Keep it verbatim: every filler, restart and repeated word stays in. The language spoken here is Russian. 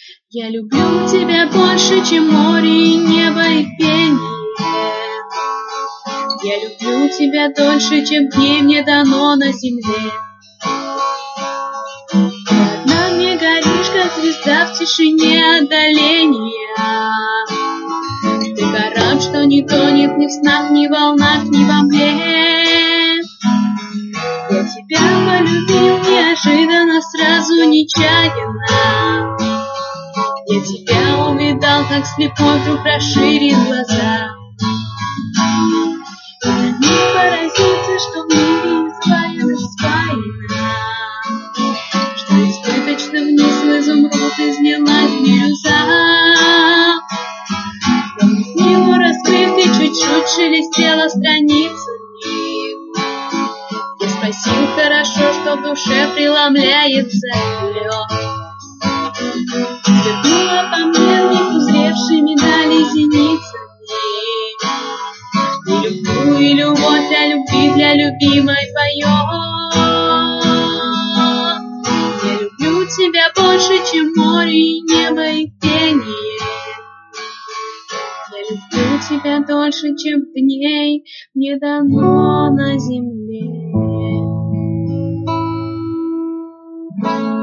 Я люблю тебя больше, чем море и небо и пение. Я люблю тебя дольше, чем дней мне дано на земле. Ты одна мне горишь, как звезда в тишине отдаления. Ты корабль, что не тонет ни в снах, ни в волнах, ни во мгле. Я тебя полюбил неожиданно, сразу нечаянно. Я тебя увидал, как слепой вдруг расширил глаза. И на миг поразился, что в мире испарено, спаяно, что избыточно вниз в изумруд излилась бирюза. Книгу раскрыв, ты чуть-чуть шелестела страницами. Я спросил, хорошо, что в душе преломляется лед. Сверкнула по мне вмиг узревшими дали зеницами. И люблю, и любовь для любви, для любимой поет. Я люблю тебя больше, чем море и небо и пение. Я люблю тебя дольше, чем дней мне дано на земле.